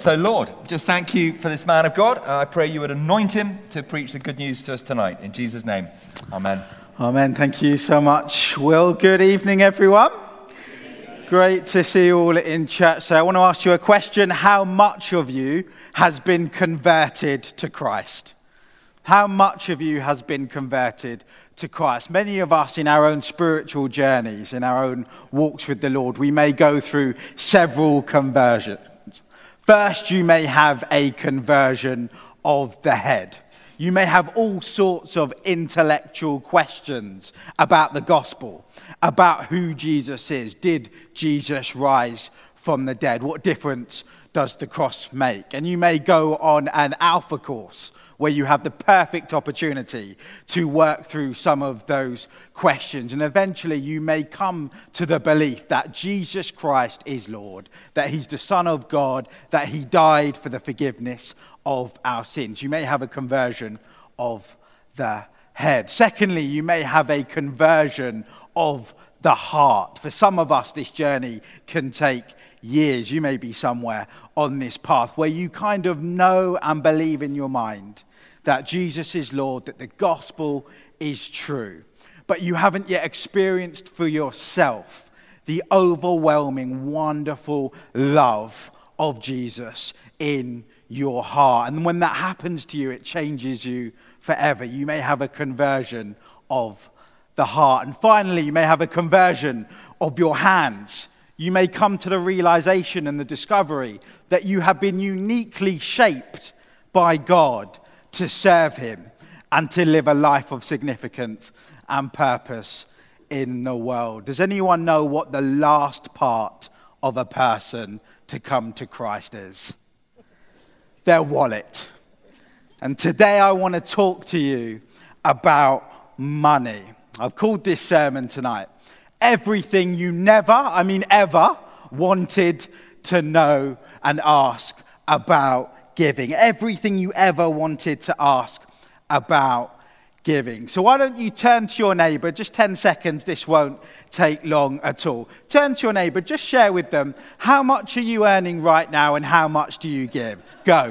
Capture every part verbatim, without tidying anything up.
So Lord, just thank you for this man of God. Uh, I pray you would anoint him to preach the good news to us tonight. In Jesus' name, amen. Amen. Thank you so much, Will. Good evening, everyone. Great to see you all in church. So I want to ask you a question. How much of you has been converted to Christ? How much of you has been converted to Christ? Many of us in our own spiritual journeys, in our own walks with the Lord, we may go through several conversions. First, you may have a conversion of the head. You may have all sorts of intellectual questions about the gospel, about who Jesus is. Did Jesus rise from the dead? What difference does the cross make? And you may go on an alpha course where you have the perfect opportunity to work through some of those questions. And eventually you may come to the belief that Jesus Christ is Lord, that he's the Son of God, that he died for the forgiveness of our sins. You may have a conversion of the head. Secondly, you may have a conversion of the heart. For some of us, this journey can take years. You may be somewhere on this path where you kind of know and believe in your mind that Jesus is Lord, that the gospel is true, but you haven't yet experienced for yourself the overwhelming, wonderful love of Jesus in your heart. And when that happens to you, it changes you forever. You may have a conversion of the heart. And finally, you may have a conversion of your hands. You may come to the realization and the discovery that you have been uniquely shaped by God to serve him and to live a life of significance and purpose in the world. Does anyone know what the last part of a person to come to Christ is? Their wallet. And today I want to talk to you about money. I've called this sermon tonight, Everything You Never, I mean ever, wanted to know and ask about giving. Everything you ever wanted to ask about giving. So why don't you turn to your neighbour, just ten seconds, this won't take long at all. Turn to your neighbour, just share with them, how much are you earning right now and how much do you give? Go.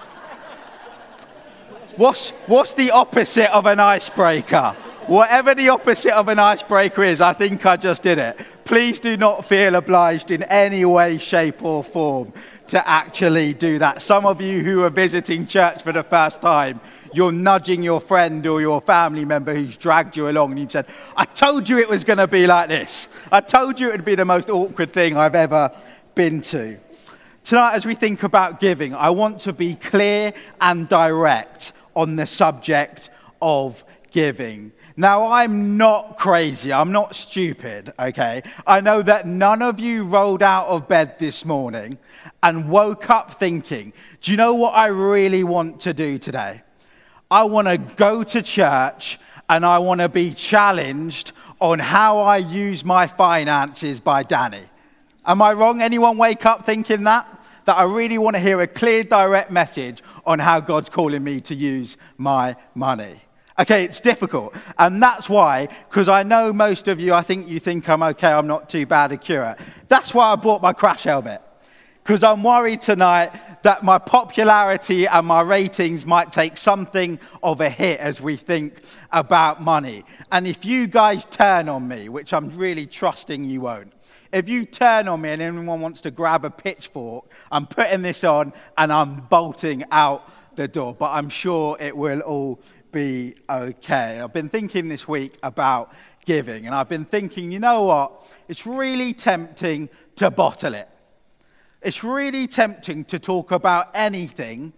What's, what's the opposite of an icebreaker? Whatever the opposite of an icebreaker is, I think I just did it. Please do not feel obliged in any way, shape or form to actually do that. Some of you who are visiting church for the first time, you're nudging your friend or your family member who's dragged you along and you've said, I told you it was going to be like this. I told you it would be the most awkward thing I've ever been to. Tonight, as we think about giving, I want to be clear and direct on the subject of giving. Now, I'm not crazy. I'm not stupid, okay? I know that none of you rolled out of bed this morning and woke up thinking, do you know what I really want to do today? I want to go to church and I want to be challenged on how I use my finances by Danny. Am I wrong? Anyone wake up thinking that? That I really want to hear a clear, direct message on how God's calling me to use my money. Okay, it's difficult. And that's why, because I know most of you, I think you think I'm okay, I'm not too bad accurate. That's why I bought my crash helmet. Because I'm worried tonight that my popularity and my ratings might take something of a hit as we think about money. And if you guys turn on me, which I'm really trusting you won't, if you turn on me and anyone wants to grab a pitchfork, I'm putting this on and I'm bolting out the door. But I'm sure it will all be okay. I've been thinking this week about giving, and I've been thinking, you know what? It's really tempting to bottle it. It's really tempting to talk about anything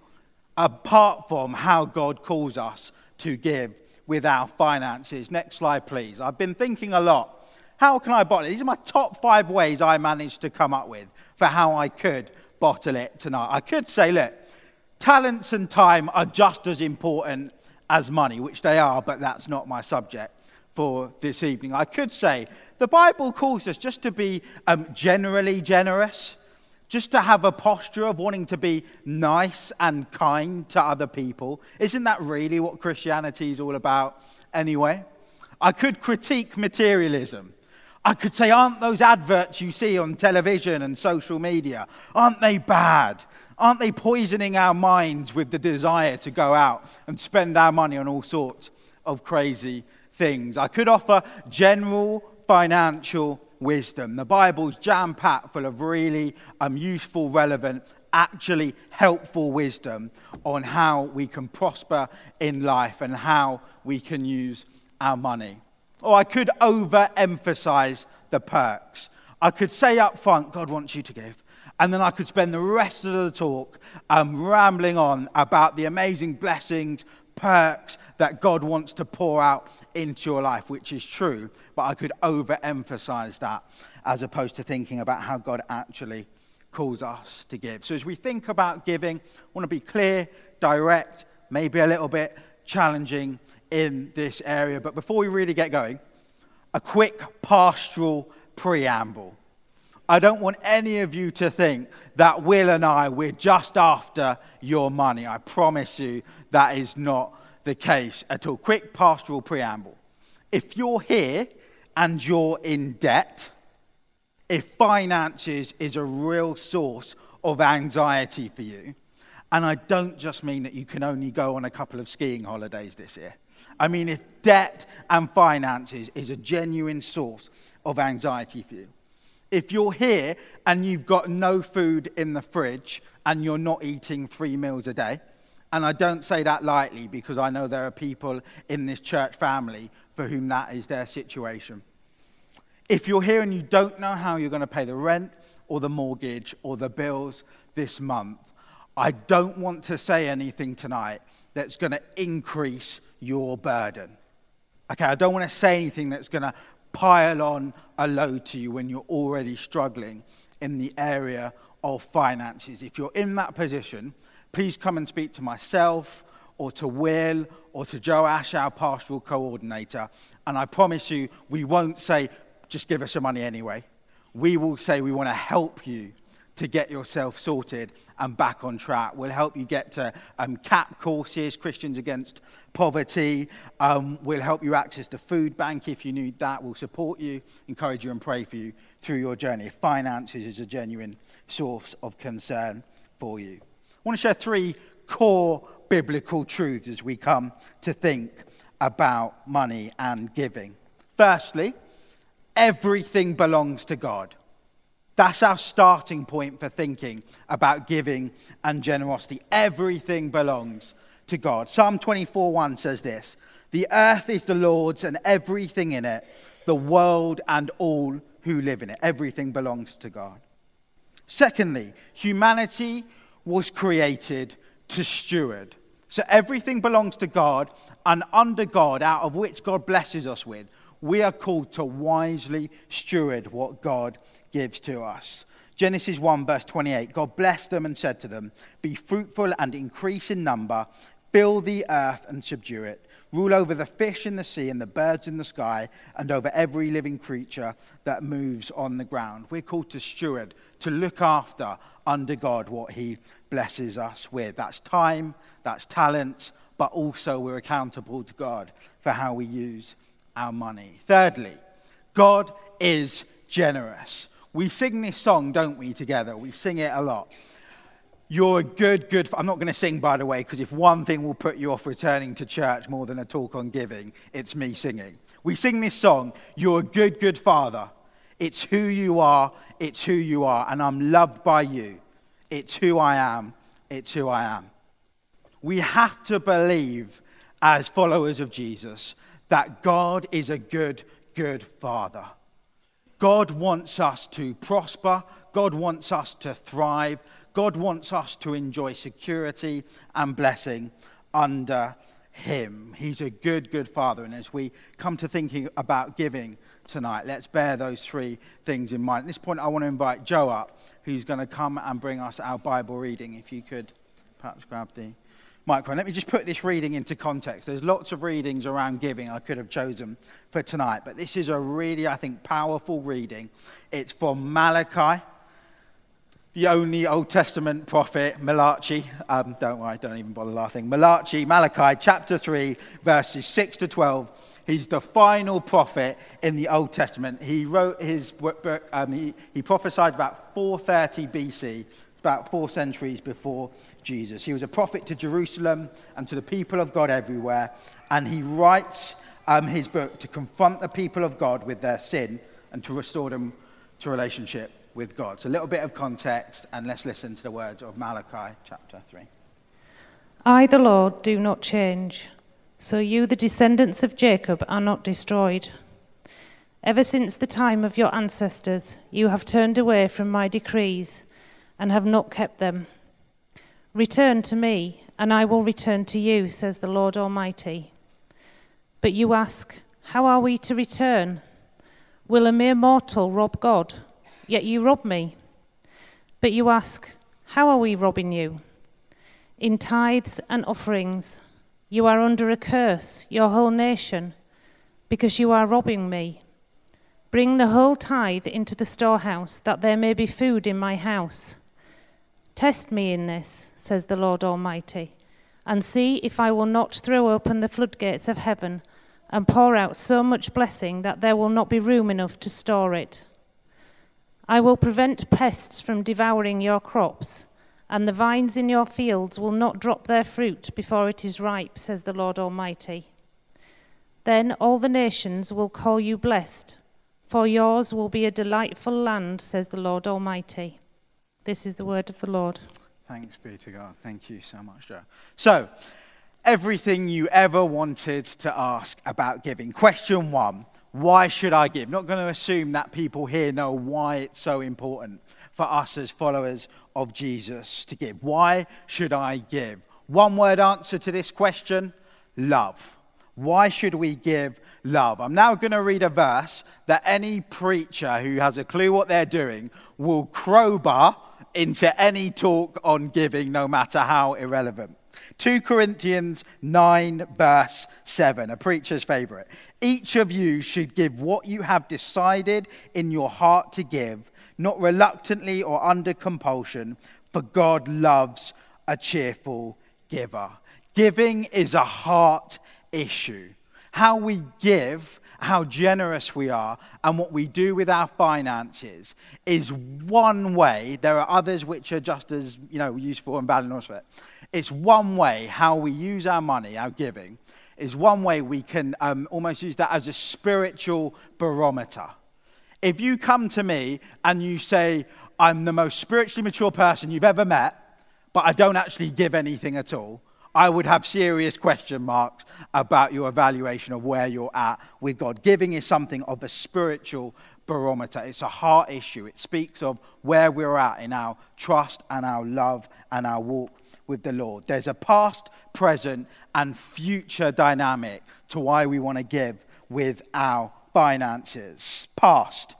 apart from how God calls us to give with our finances. Next slide, please. I've been thinking a lot. How can I bottle it? These are my top five ways I managed to come up with for how I could bottle it tonight. I could say, look, talents and time are just as important as money, which they are, but that's not my subject for this evening. I could say the Bible calls us just to be um, generally generous, just to have a posture of wanting to be nice and kind to other people. Isn't that really what Christianity is all about anyway? I could critique materialism. I could say, aren't those adverts you see on television and social media, aren't they bad? Aren't they poisoning our minds with the desire to go out and spend our money on all sorts of crazy things? I could offer general financial wisdom. The Bible's jam-packed full of really um, useful, relevant, actually helpful wisdom on how we can prosper in life and how we can use our money. Or I could overemphasize the perks. I could say up front, God wants you to give. And then I could spend the rest of the talk um, rambling on about the amazing blessings, perks that God wants to pour out into your life, which is true. But I could overemphasize that as opposed to thinking about how God actually calls us to give. So as we think about giving, I want to be clear, direct, maybe a little bit challenging in this area. But before we really get going, a quick pastoral preamble. I don't want any of you to think that Will and I, we're just after your money. I promise you that is not the case at all. Quick pastoral preamble. If you're here and you're in debt, if finances is a real source of anxiety for you, and I don't just mean that you can only go on a couple of skiing holidays this year. I mean, if debt and finances is a genuine source of anxiety for you. If you're here and you've got no food in the fridge and you're not eating three meals a day, and I don't say that lightly because I know there are people in this church family for whom that is their situation. If you're here and you don't know how you're going to pay the rent or the mortgage or the bills this month, I don't want to say anything tonight that's going to increase your burden. Okay, I don't want to say anything that's going to pile on a load to you when you're already struggling in the area of finances. If you're in that position, please come and speak to myself or to Will or to Joash, our pastoral coordinator. And I promise you, we won't say, just give us some money anyway. We will say we want to help you to get yourself sorted and back on track. We'll help you get to um, C A P courses, Christians Against Poverty. Um, we'll help you access the food bank if you need that. We'll support you, encourage you and pray for you through your journey. Finances is a genuine source of concern for you. I want to share three core biblical truths as we come to think about money and giving. Firstly, everything belongs to God. That's our starting point for thinking about giving and generosity. Everything belongs to God. Psalm twenty-four one says this: "The earth is the Lord's and everything in it, the world and all who live in it." Everything belongs to God. Secondly, humanity was created to steward. So everything belongs to God, and under God, out of which God blesses us with, we are called to wisely steward what God gives to us. Genesis one verse twenty-eight, God blessed them and said to them, "Be fruitful and increase in number, fill the earth and subdue it, rule over the fish in the sea and the birds in the sky, and over every living creature that moves on the ground." We're called to steward, to look after under God what he blesses us with. That's time, that's talent, but also we're accountable to God for how we use our money. Thirdly, God is generous. We sing this song, don't we, together? We sing it a lot. You're a good, good... I'm not going to sing, by the way, because if one thing will put you off returning to church more than a talk on giving, it's me singing. We sing this song, "You're a good, good father. It's who you are, it's who you are, and I'm loved by you. It's who I am, it's who I am." We have to believe, as followers of Jesus, that God is a good, good father. God wants us to prosper. God wants us to thrive. God wants us to enjoy security and blessing under him. He's a good, good father. And as we come to thinking about giving tonight, let's bear those three things in mind. At this point, I want to invite Joe up, who's going to come and bring us our Bible reading. If you could perhaps grab the microphone. Let me just put this reading into context. There's lots of readings around giving I could have chosen for tonight, but this is a really, I think, powerful reading. It's from Malachi, the only Old Testament prophet, Malachi. Um, don't worry, don't even bother laughing. Malachi, Malachi, chapter three, verses six to twelve. He's the final prophet in the Old Testament. He wrote his book, um, he, he prophesied about four thirty B C about four centuries before Jesus. He was a prophet to Jerusalem and to the people of God everywhere, and he writes um, his book to confront the people of God with their sin and to restore them to relationship with God. So a little bit of context, and let's listen to the words of Malachi chapter three. I, the Lord, do not change, so you, the descendants of Jacob, are not destroyed. Ever since the time of your ancestors, you have turned away from my decrees and have not kept them. Return to me, and I will return to you, says the Lord Almighty. But you ask, how are we to return? Will a mere mortal rob God? Yet you rob me. But you ask, how are we robbing you? In tithes and offerings. You are under a curse, your whole nation, because you are robbing me. Bring the whole tithe into the storehouse, that there may be food in my house. Test me in this, says the Lord Almighty, and see if I will not throw open the floodgates of heaven and pour out so much blessing that there will not be room enough to store it. I will prevent pests from devouring your crops, and the vines in your fields will not drop their fruit before it is ripe, says the Lord Almighty. Then all the nations will call you blessed, for yours will be a delightful land, says the Lord Almighty. This is the word of the Lord. Thanks be to God. Thank you so much, Joe. So, everything you ever wanted to ask about giving. Question one, why should I give? Not going to assume that people here know why it's so important for us as followers of Jesus to give. Why should I give? One word answer to this question, love. Why should we give love? I'm now going to read a verse that any preacher who has a clue what they're doing will crowbar into any talk on giving, no matter how irrelevant. Second Corinthians nine, verse seven, a preacher's favorite. Each of you should give what you have decided in your heart to give, not reluctantly or under compulsion, for God loves a cheerful giver. Giving is a heart issue. How we give, how generous we are, and what we do with our finances is one way. There are others which are just as, you know, useful and valid also. It's one way how we use our money, our giving, is one way we can um, almost use that as a spiritual barometer. If you come to me and you say, I'm the most spiritually mature person you've ever met, but I don't actually give anything at all, I would have serious question marks about your evaluation of where you're at with God. Giving is something of a spiritual barometer. It's a heart issue. It speaks of where we're at in our trust and our love and our walk with the Lord. There's a past, present, and future dynamic to why we want to give with our finances. Past.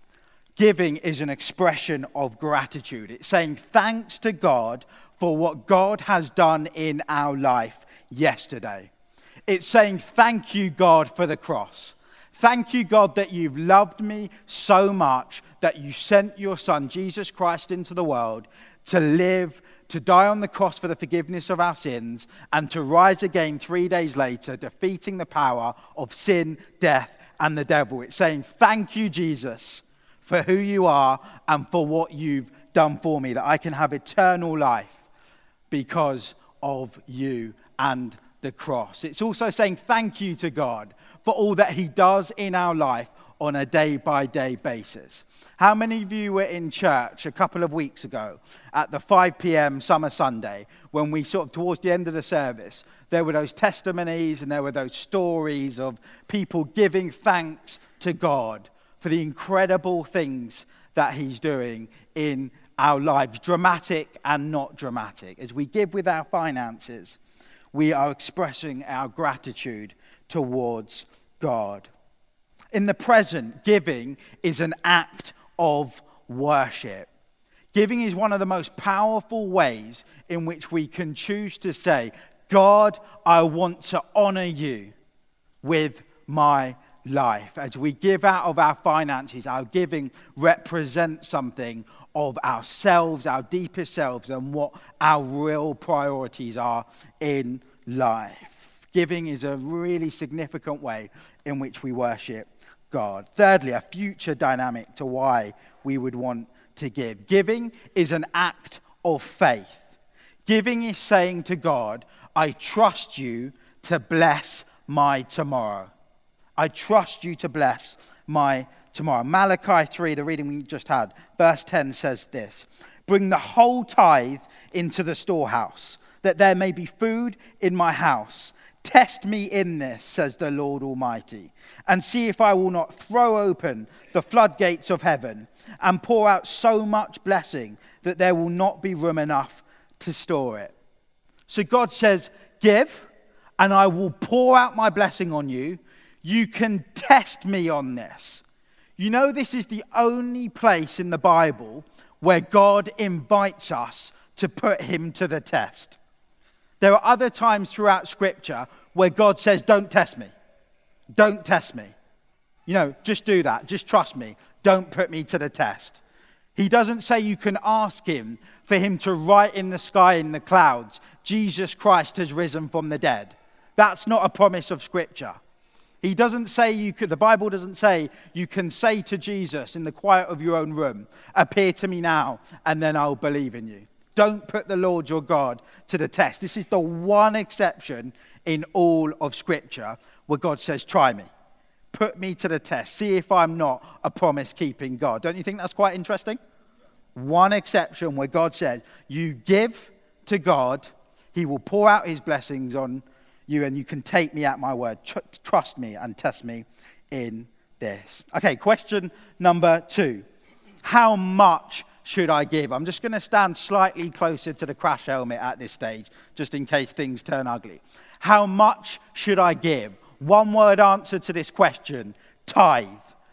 Giving is an expression of gratitude. It's saying thanks to God for what God has done in our life yesterday. It's saying thank you, God, for the cross. Thank you, God, that you've loved me so much that you sent your Son, Jesus Christ, into the world to live, to die on the cross for the forgiveness of our sins, and to rise again three days later, defeating the power of sin, death, and the devil. It's saying thank you, Jesus, for who you are and for what you've done for me, that I can have eternal life because of you and the cross. It's also saying thank you to God for all that he does in our life on a day-by-day basis. How many of you were in church a couple of weeks ago at the five p.m. summer Sunday when we sort of towards the end of the service, there were those testimonies and there were those stories of people giving thanks to God for the incredible things that he's doing in our lives, dramatic and not dramatic. As we give with our finances, we are expressing our gratitude towards God. In the present, giving is an act of worship. Giving is one of the most powerful ways in which we can choose to say, God, I want to honor you with my life. As we give out of our finances, our giving represents something of ourselves, our deepest selves, and what our real priorities are in life. Giving is a really significant way in which we worship God. Thirdly, a future dynamic to why we would want to give. Giving is an act of faith. Giving is saying to God, I trust you to bless my tomorrow. I trust you to bless my tomorrow. Malachi three, the reading we just had, verse ten says this: bring the whole tithe into the storehouse, that there may be food in my house. Test me in this, says the Lord Almighty, and see if I will not throw open the floodgates of heaven and pour out so much blessing that there will not be room enough to store it. So God says, give, and I will pour out my blessing on you. You can test me on this. You know, this is the only place in the Bible where God invites us to put him to the test. There are other times throughout Scripture where God says, don't test me. Don't test me. You know, just do that. Just trust me. Don't put me to the test. He doesn't say you can ask him for him to write in the sky in the clouds, Jesus Christ has risen from the dead. That's not a promise of Scripture. He doesn't say you could, the Bible doesn't say you can say to Jesus in the quiet of your own room, appear to me now and then I'll believe in you. Don't put the Lord your God to the test. This is the one exception in all of Scripture where God says, try me. Put me to the test. See if I'm not a promise-keeping God. Don't you think that's quite interesting? One exception where God says, you give to God, he will pour out his blessings on you, and you can take me at my word. Tr- trust me and test me in this. Okay, question number two. How much should I give? I'm just going to stand slightly closer to the crash helmet at this stage, just in case things turn ugly. How much should I give? One word answer to this question: tithe.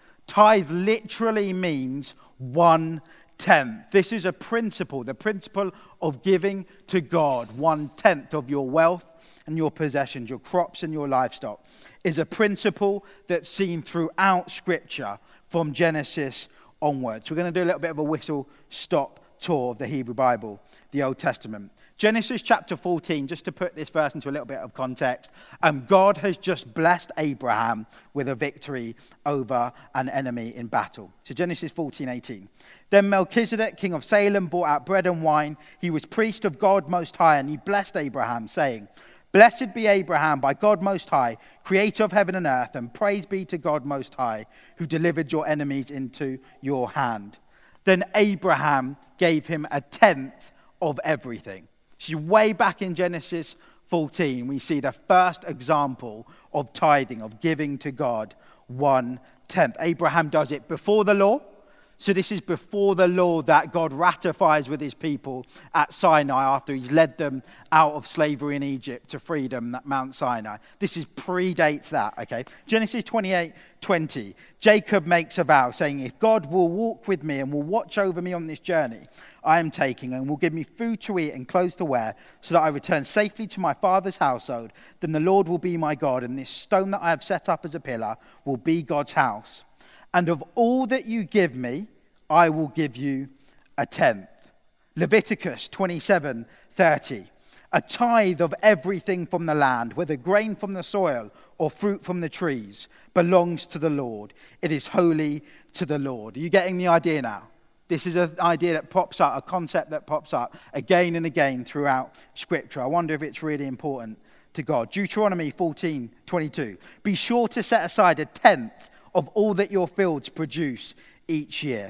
Tithe literally means one tenth. This is a principle, the principle of giving to God. One tenth of your wealth and your possessions, your crops and your livestock, is a principle that's seen throughout Scripture from Genesis onwards. We're going to do a little bit of a whistle-stop tour of the Hebrew Bible, the Old Testament. Genesis chapter fourteen, just to put this verse into a little bit of context, um, God has just blessed Abraham with a victory over an enemy in battle. So Genesis fourteen eighteen. Then Melchizedek, king of Salem, brought out bread and wine. He was priest of God Most High, and he blessed Abraham, saying, Blessed be Abraham by God Most High, creator of heaven and earth, and praise be to God Most High, who delivered your enemies into your hand. Then Abraham gave him a tenth of everything. See, way back in Genesis fourteen, we see the first example of tithing, of giving to God one tenth. Abraham does it before the law. So this is before the law that God ratifies with his people at Sinai after he's led them out of slavery in Egypt to freedom at Mount Sinai. This is predates that, okay? Genesis twenty-eight twenty. Jacob makes a vow saying, if God will walk with me and will watch over me on this journey I am taking and will give me food to eat and clothes to wear so that I return safely to my father's household, then the Lord will be my God, and this stone that I have set up as a pillar will be God's house. And of all that you give me, I will give you a tenth. Leviticus twenty-seven thirty. A tithe of everything from the land, whether grain from the soil or fruit from the trees, belongs to the Lord. It is holy to the Lord. Are you getting the idea now? This is an idea that pops up, a concept that pops up again and again throughout Scripture. I wonder if it's really important to God. Deuteronomy fourteen twenty-two. Be sure to set aside a tenth of all that your fields produce each year.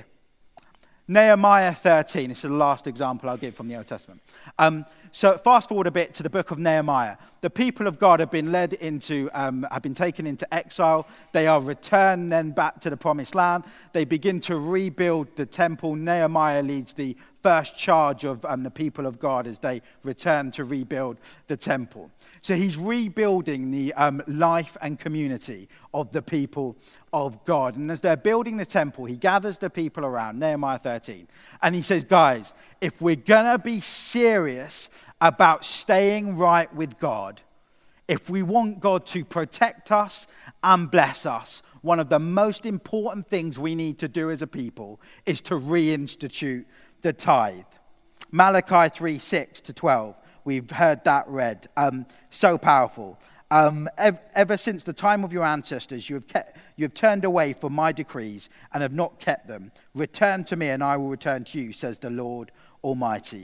Nehemiah thirteen, this is the last example I'll give from the Old Testament. Um, so fast forward a bit to the book of Nehemiah. The people of God have been led into, um, have been taken into exile. They are returned then back to the promised land. They begin to rebuild the temple. Nehemiah leads the first charge of um, the people of God as they return to rebuild the temple. So he's rebuilding the um, life and community of the people of God. And as they're building the temple, he gathers the people around, Nehemiah thirteen, and he says, guys, if we're going to be serious about staying right with God, if we want God to protect us and bless us, one of the most important things we need to do as a people is to reinstitute the tithe. Malachi three six to twelve. We've heard that read. Um, so powerful. Um, ev- ever since the time of your ancestors, you have kept, you have turned away from my decrees and have not kept them. Return to me, and I will return to you, says the Lord Almighty.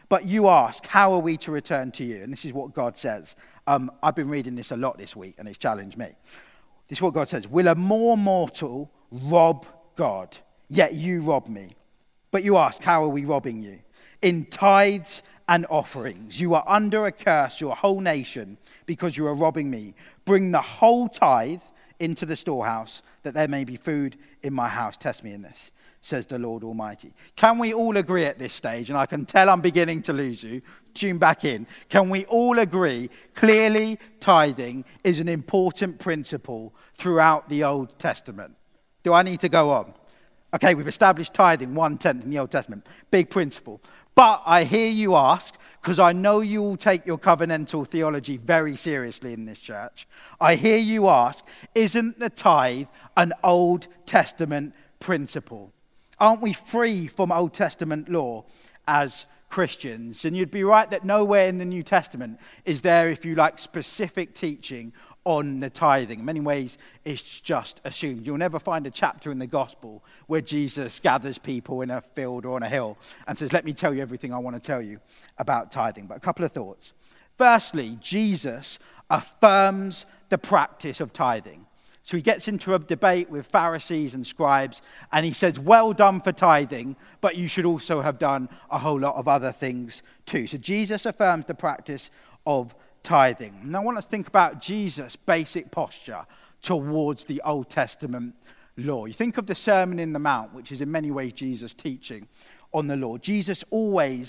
But you ask, how are we to return to you? And this is what God says. Um, I've been reading this a lot this week, and it's challenged me. This is what God says. Will a more mortal rob God? Yet you rob me. But you ask, how are we robbing you? In tithes and offerings. You are under a curse, your whole nation, because you are robbing me. Bring the whole tithe into the storehouse, that there may be food in my house. Test me in this, says the Lord Almighty. Can we all agree at this stage, and I can tell I'm beginning to lose you, tune back in. Can we all agree, clearly tithing is an important principle throughout the Old Testament? Do I need to go on? Okay, we've established tithing, one-tenth in the Old Testament. Big principle. But I hear you ask, because I know you will take your covenantal theology very seriously in this church. I hear you ask, isn't the tithe an Old Testament principle? Aren't we free from Old Testament law as Christians? And you'd be right that nowhere in the New Testament is there, if you like, specific teaching on the tithing. In many ways, it's just assumed. You'll never find a chapter in the gospel where Jesus gathers people in a field or on a hill and says, let me tell you everything I want to tell you about tithing. But a couple of thoughts. Firstly, Jesus affirms the practice of tithing. So he gets into a debate with Pharisees and scribes, and he says, well done for tithing, but you should also have done a whole lot of other things too. So Jesus affirms the practice of tithing. And I want us to think about Jesus' basic posture towards the Old Testament law. You think of the Sermon in the Mount, which is in many ways Jesus' teaching on the law. Jesus always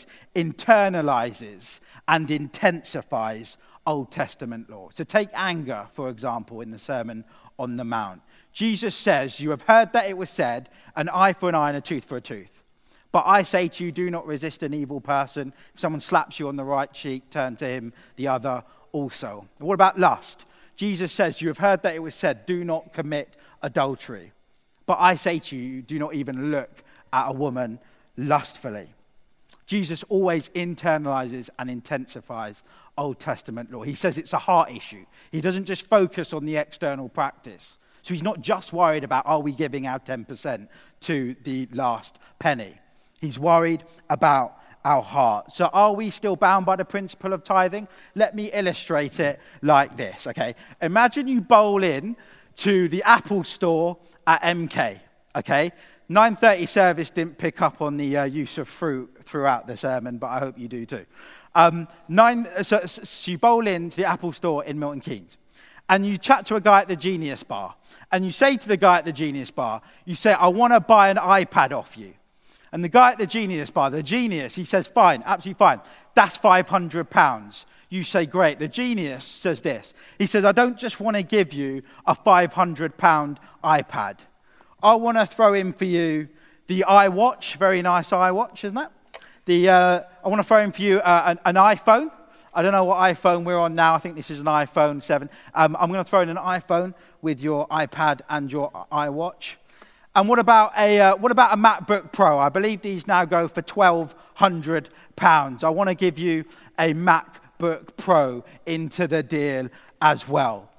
internalizes and intensifies Old Testament law. So take anger, for example, in the Sermon on the Mount. Jesus says, you have heard that it was said, an eye for an eye and a tooth for a tooth. But I say to you, do not resist an evil person. If someone slaps you on the right cheek, turn to him the other also. What about lust? Jesus says, you have heard that it was said, do not commit adultery. But I say to you, do not even look at a woman lustfully. Jesus always internalizes and intensifies Old Testament law. He says it's a heart issue. He doesn't just focus on the external practice. So he's not just worried about, are we giving our ten percent to the last penny? He's worried about our heart. So are we still bound by the principle of tithing? Let me illustrate it like this, okay? Imagine you bowl in to the Apple store at M K, okay? nine thirty service didn't pick up on the uh, use of fruit throughout the sermon, but I hope you do too. Um, nine, so, so you bowl into the Apple store in Milton Keynes, and you chat to a guy at the Genius Bar, and you say to the guy at the Genius Bar, you say, I want to buy an iPad off you. And the guy at the Genius Bar, the genius, he says, fine, absolutely fine. That's five hundred pounds. You say, great. The genius says this. He says, I don't just want to give you a five hundred pound iPad. I want to throw in for you the iWatch, very nice iWatch, isn't it? The, uh, I want to throw in for you uh, an, an iPhone. I don't know what iPhone we're on now. I think this is an iPhone seven. Um, I'm going to throw in an iPhone with your iPad and your iWatch. And what about a uh, what about a MacBook Pro? I believe these now go for twelve hundred pounds. I want to give you a MacBook Pro into the deal as well.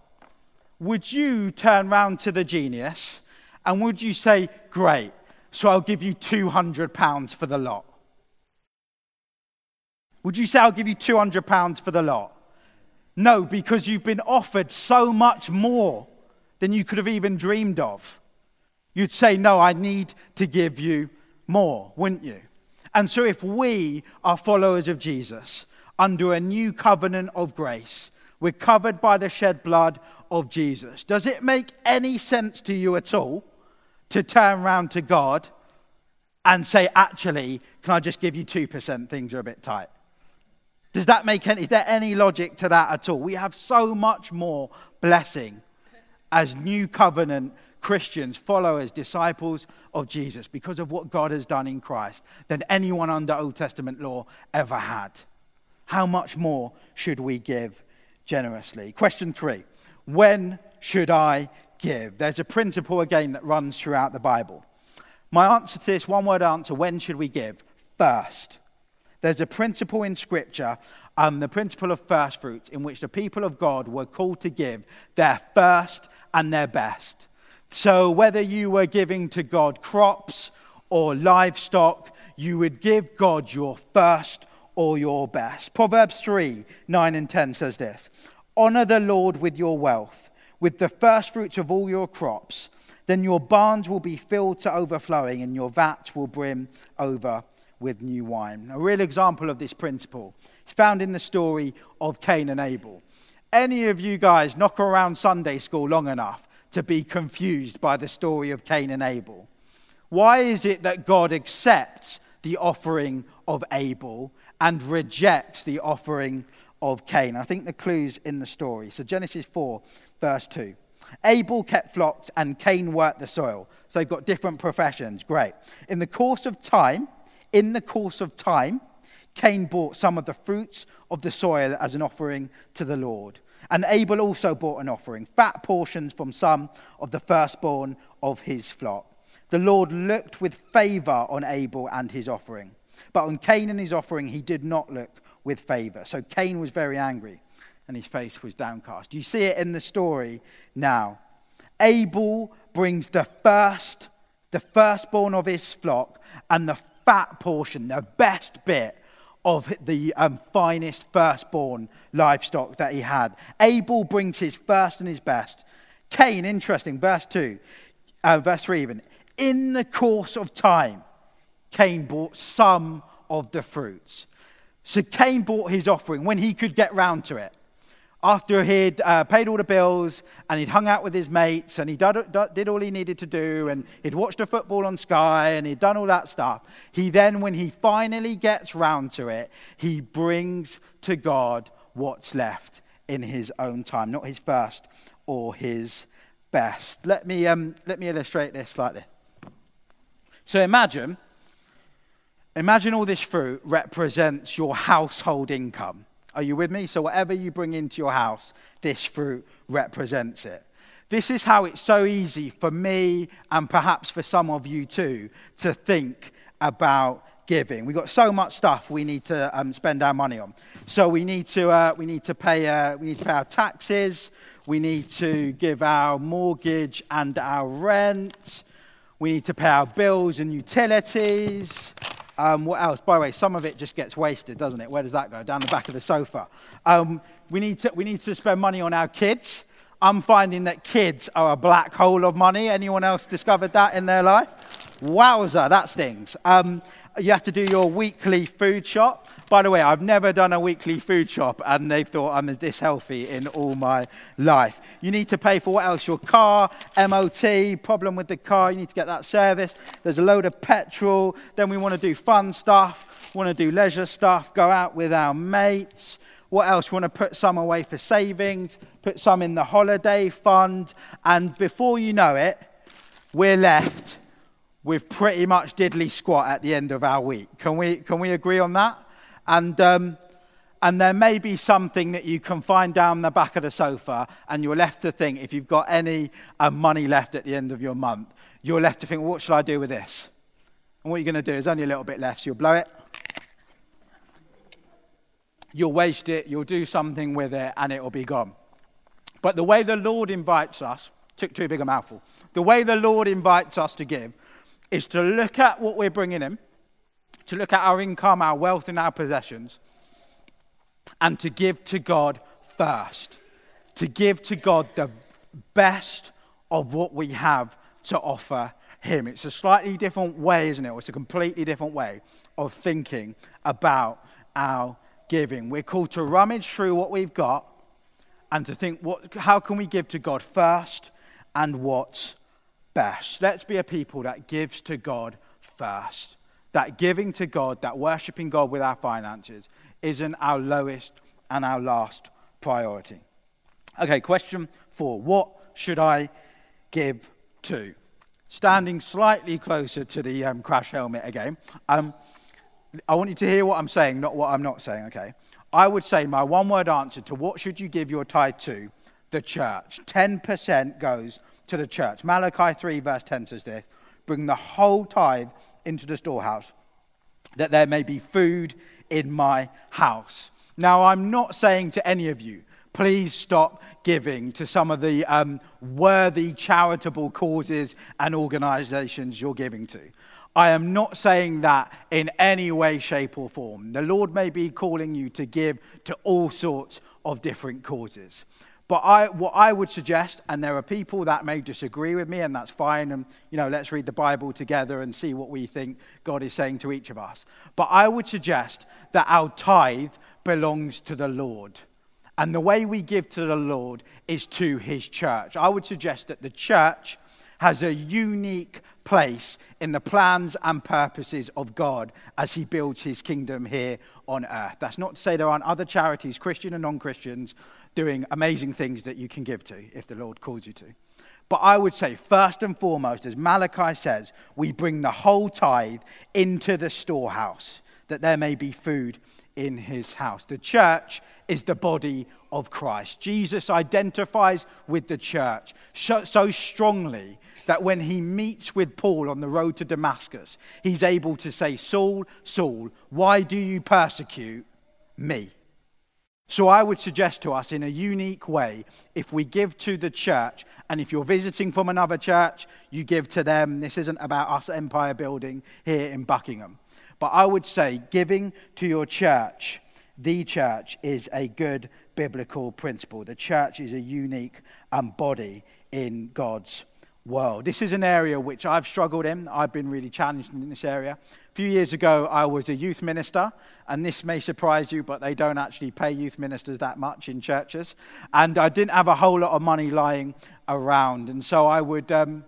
Would you turn round to the genius and would you say, great, so I'll give you two hundred pounds for the lot? Would you say, I'll give you two hundred pounds for the lot? No, because you've been offered so much more than you could have even dreamed of. You'd say, no, I need to give you more, wouldn't you? And so if we are followers of Jesus under a new covenant of grace, we're covered by the shed blood of Jesus. Does it make any sense to you at all to turn around to God and say, actually, can I just give you two percent? Things are a bit tight. Does that make any, is there any logic to that at all? We have so much more blessing as new covenant Christians, followers, disciples of Jesus because of what God has done in Christ than anyone under Old Testament law ever had. How much more should we give generously? Question three, when should I give? There's a principle again that runs throughout the Bible. My answer to this one word answer, when should we give? First. There's a principle in Scripture, um, the principle of first fruits, in which the people of God were called to give their first and their best. So whether you were giving to God crops or livestock, you would give God your first or your best. Proverbs three, nine and ten says this: honor the Lord with your wealth, with the first fruits of all your crops. Then your barns will be filled to overflowing, and your vats will brim over with new wine. A real example of this principle is found in the story of Cain and Abel. Any of you guys knock around Sunday school long enough to be confused by the story of Cain and Abel? Why is it that God accepts the offering of Abel and rejects the offering of Cain? I think the clue's in the story. So Genesis four, verse two. Abel kept flocks and Cain worked the soil. So they've got different professions. Great. In the course of time, in the course of time, Cain brought some of the fruits of the soil as an offering to the Lord. And Abel also brought an offering, fat portions from some of the firstborn of his flock. The Lord looked with favor on Abel and his offering. But on Cain and his offering, he did not look with favor. So Cain was very angry, and his face was downcast. You see it in the story now. Abel brings the first, the firstborn of his flock, and the fat portion, the best bit of the um, finest firstborn livestock that he had. Abel brings his first and his best. Cain, interesting, verse two, uh, verse three even. In the course of time, Cain brought some of the fruits. So Cain brought his offering when he could get round to it. After he'd uh, paid all the bills and he'd hung out with his mates and he did, did all he needed to do and he'd watched the football on Sky and he'd done all that stuff, he then, when he finally gets round to it, he brings to God what's left in his own time, not his first or his best. Let me, um, let me illustrate this slightly. So imagine, imagine all this fruit represents your household income. Are you with me? So whatever you bring into your house, this fruit represents it. This is how it's so easy for me, and perhaps for some of you too, to think about giving. We've got so much stuff we need to um, spend our money on. So we need to uh, we need to pay uh, we need to pay our taxes. We need to give our mortgage and our rent. We need to pay our bills and utilities. Um, what else? By the way, some of it just gets wasted, doesn't it? Where does that go? Down the back of the sofa. Um, we need to we need to spend money on our kids. I'm finding that kids are a black hole of money. Anyone else discovered that in their life? Wowza, that stings. Um, you have to do your weekly food shop. By the way, I've never done a weekly food shop, and they've thought I'm this healthy in all my life. You need to pay for what else? Your car, M O T, problem with the car, you need to get that serviced. There's a load of petrol. Then we want to do fun stuff, want to do leisure stuff, go out with our mates. What else? We want to put some away for savings, put some in the holiday fund, and before you know it, we're left with pretty much diddly squat at the end of our week. Can we can we agree on that? And um, and there may be something that you can find down the back of the sofa, and you're left to think, if you've got any uh, money left at the end of your month, you're left to think, well, what should I do with this? And what you're going to do is only a little bit left, so you'll blow it. You'll waste it, you'll do something with it, and it will be gone. But the way the Lord invites us, took too big a mouthful, the way the Lord invites us to give is to look at what we're bringing in, to look at our income, our wealth, and our possessions, and to give to God first. To give to God the best of what we have to offer Him. It's a slightly different way, isn't it? It's a completely different way of thinking about our giving. We're called to rummage through what we've got and to think, what, how can we give to God first and what's best? Let's be a people that gives to God first. That giving to God, that worshiping God with our finances isn't our lowest and our last priority. Okay, question four. What should I give to? Standing slightly closer to the um, crash helmet again. Um, I want you to hear what I'm saying, not what I'm not saying, okay? I would say my one-word answer to what should you give your tithe to? The church. ten percent goes to the church. Malachi three verse ten says this: bring the whole tithe into the storehouse, that there may be food in my house. Now, I'm not saying to any of you, please stop giving to some of the um, worthy charitable causes and organizations you're giving to. I am not saying that in any way, shape, or form. The Lord may be calling you to give to all sorts of different causes. But I, what I would suggest, and there are people that may disagree with me, and that's fine, and, you know, let's read the Bible together and see what we think God is saying to each of us. But I would suggest that our tithe belongs to the Lord. And the way we give to the Lord is to his church. I would suggest that the church has a unique place in the plans and purposes of God as he builds his kingdom here on earth. That's not to say there aren't other charities, Christian and non-Christians, doing amazing things that you can give to if the Lord calls you to. But I would say, first and foremost, as Malachi says, we bring the whole tithe into the storehouse, that there may be food in his house. The church is the body of Christ. Jesus identifies with the church so, so strongly that when he meets with Paul on the road to Damascus, he's able to say, Saul, Saul, why do you persecute me? So I would suggest to us in a unique way, if we give to the church, and if you're visiting from another church, you give to them. This isn't about us empire building here in Buckingham. But I would say giving to your church, the church, is a good biblical principle. The church is a unique um, body in God's world. This is an area which I've struggled in. I've been really challenged in this area. A few years ago, I was a youth minister, and this may surprise you, but they don't actually pay youth ministers that much in churches. And I didn't have a whole lot of money lying around, and so I would um,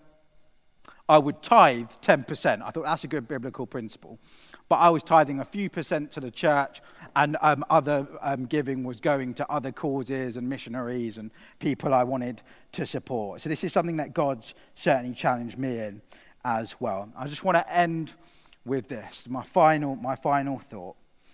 I would tithe ten percent. I thought that's a good biblical principle. But I was tithing a few percent to the church, and um, other um, giving was going to other causes and missionaries and people I wanted to support. So this is something that God's certainly challenged me in as well. I just want to end with this, my final, my final thought.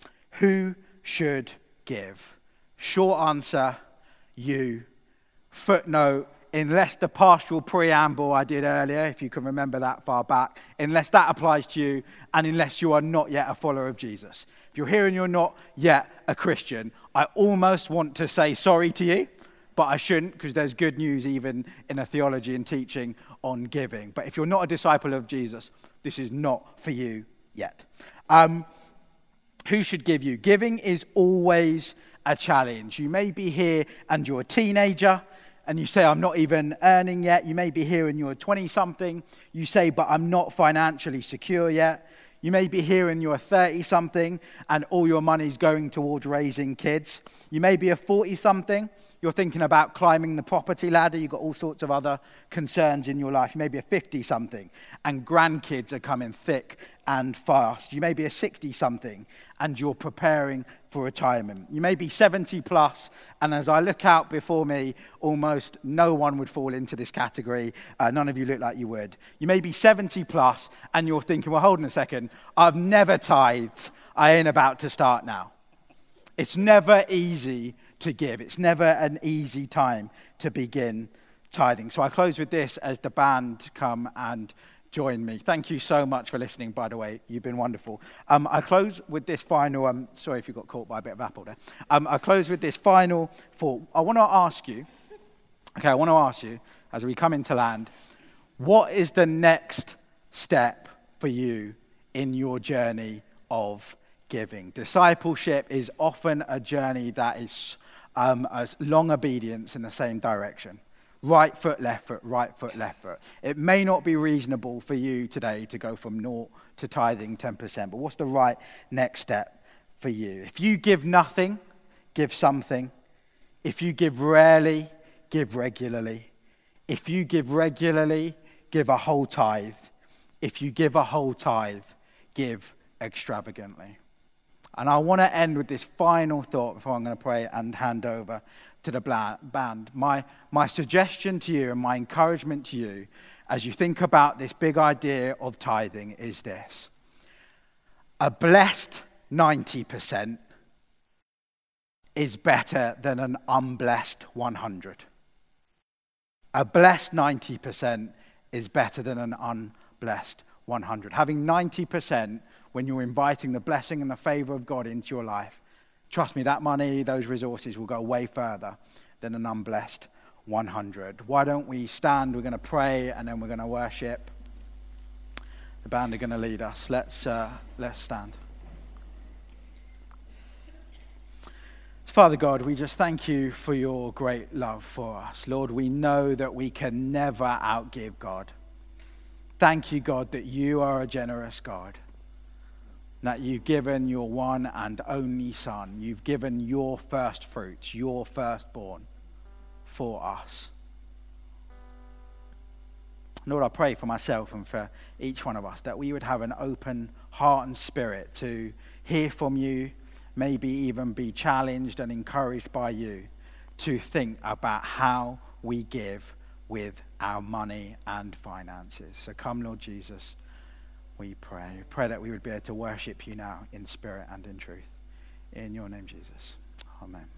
Who should give? Short answer, you. Footnote, unless the pastoral preamble I did earlier, if you can remember that far back, unless that applies to you, and unless you are not yet a follower of Jesus. If you're here and you're not yet a Christian, I almost want to say sorry to you, but I shouldn't, because there's good news even in a theology and teaching on giving. But if you're not a disciple of Jesus, this is not for you yet. Um, who should give you? Giving is always a challenge. You may be here and you're a teenager, and you say, I'm not even earning yet. You may be here and you're twenty-something. You say, but I'm not financially secure yet. You may be here and you're thirty-something, and all your money's going towards raising kids. You may be a forty-something. You're thinking about climbing the property ladder. You've got all sorts of other concerns in your life. You may be a fifty-something, and grandkids are coming thick and fast. You may be a sixty-something, and you're preparing for retirement. You may be seventy plus, and as I look out before me, almost no one would fall into this category. Uh, none of you look like you would. You may be seventy plus, and you're thinking, well, hold on a second. I've never tithed. I ain't about to start now. It's never easy to give. It's never an easy time to begin tithing. So I close with this as the band come and join me. Thank you so much for listening, by the way. You've been wonderful. Um, I close with this final, um, sorry if you got caught by a bit of apple there. Um, I close with this final thought. I want to ask you, okay, I want to ask you, as we come into land, what is the next step for you in your journey of giving? Discipleship is often a journey that is um, as long obedience in the same direction. Right foot, left foot, right foot, left foot. It may not be reasonable for you today to go from naught to tithing ten percent, but what's the right next step for you? If you give nothing, give something. If you give rarely, give regularly. If you give regularly, give a whole tithe. If you give a whole tithe, give extravagantly. And I want to end with this final thought before I'm going to pray and hand over to the band. My, my suggestion to you and my encouragement to you as you think about this big idea of tithing is this. A blessed ninety percent is better than an unblessed one hundred. A blessed ninety percent is better than an unblessed one hundred. Having ninety percent when you're inviting the blessing and the favor of God into your life, trust me, that money, those resources will go way further than an unblessed one hundred. Why don't we stand? We're going to pray and then we're going to worship The band are going to lead us. Let's, uh, let's stand. Father God, we just thank you for your great love for us. Lord, we know that we can never outgive God. Thank you, God, that you are a generous God, that you've given your one and only Son. You've given your first fruits, your firstborn for us. Lord, I pray for myself and for each one of us that we would have an open heart and spirit to hear from you, maybe even be challenged and encouraged by you to think about how we give with our money and finances. So come, Lord Jesus, we pray. We pray that we would be able to worship you now in spirit and in truth. In your name, Jesus. Amen.